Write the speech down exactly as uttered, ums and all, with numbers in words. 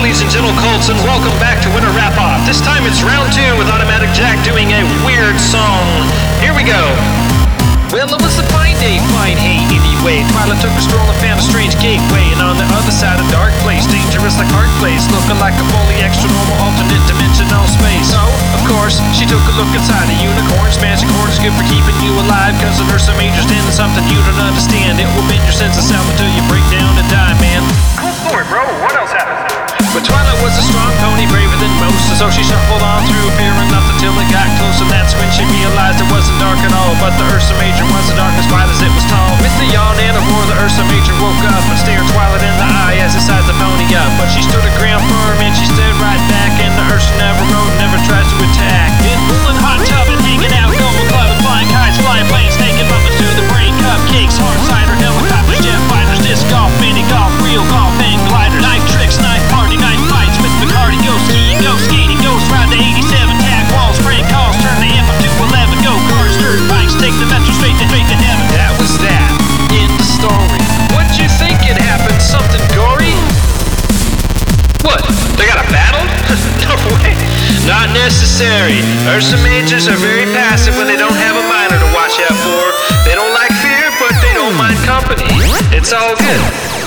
girlies and gentle colts, and welcome back to Winter Wrap-Off. This time it's round two with Automatic Jack doing a weird song. Here we go. Well, it was a fine day, fine hay, anyway. Twilight took a stroll and found a strange gateway, and on the other side a dark place, dangerous like hard place, looking like a fully extra normal alternate dimensional space. So, of course, she took a look inside a unicorn. Smashing cord is good for keeping you alive, cause an Ursa Major's in something you don't understand. It will bend your sense of self until you break down and die, man. Cool story, bro. What else happened? But Twilight was a strong pony, braver than most, and so she shuffled on through, fearing nothing till it got close, and that's when she realized it wasn't dark at all. But the Ursa Major was the dark as wide as it was tall. With a yawn and a roar, the Ursa Major woke up and stared Twilight in the eye as it sized the pony up. But she stood her ground firm and she stared right back, and the Ursa never rode, never tries to attack. In pulling hot tub and hanging out, going clubbing, flying kites, flying planes, taking muffins to the brain, cupcakes, hard cider, helicopters, jet fighters, disc golf, mini golf, real golf, hang gliders, knife tricks, knife party, knife fights with Bacardi, go skiing, go skating, ghost ride the eighty-seven, tag walls, prank calls, turn the F up to eleven, go cars, dirt bikes, take the metro straight to straight to heaven. That was that. End the story. What'd you think it happened? Something gory? What? They got a battle? No way. Not necessary. Ursa Majors are very passive when they don't have a minor to watch out for. They don't like fear, but they don't mind company. It's all good.